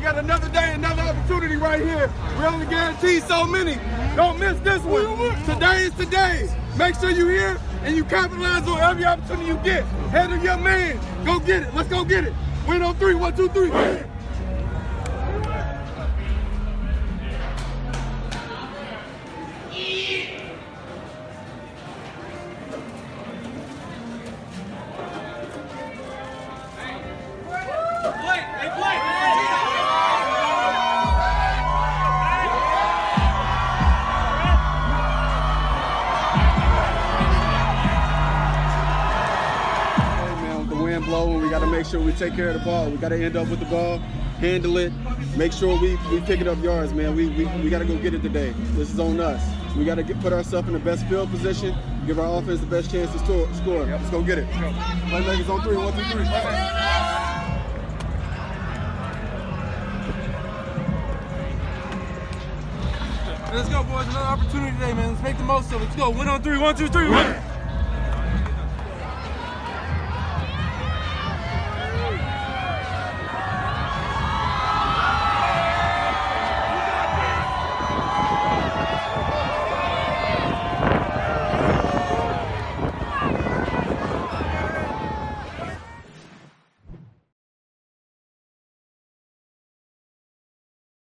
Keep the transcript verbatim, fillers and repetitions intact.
got another day, another opportunity right here. We only guarantee so many. Don't miss this one. Today is today. Make sure you here and you capitalize on every opportunity you get. Handle your man. Go get it. Let's go get it. Win on three. One, two, three. Blow, we got to make sure we take care of the ball. We got to end up with the ball, handle it, make sure we, we pick it up yards, man. We, we, we got to go get it today. This is on us. We got to get, put ourselves in the best field position, give our offense the best chance to score. score. Yep. Let's go get it. Playmakers on three. One, two, three. Let's go, boys. Another opportunity today, man. Let's make the most of it. Let's go. Win on three. One, two, three. Win.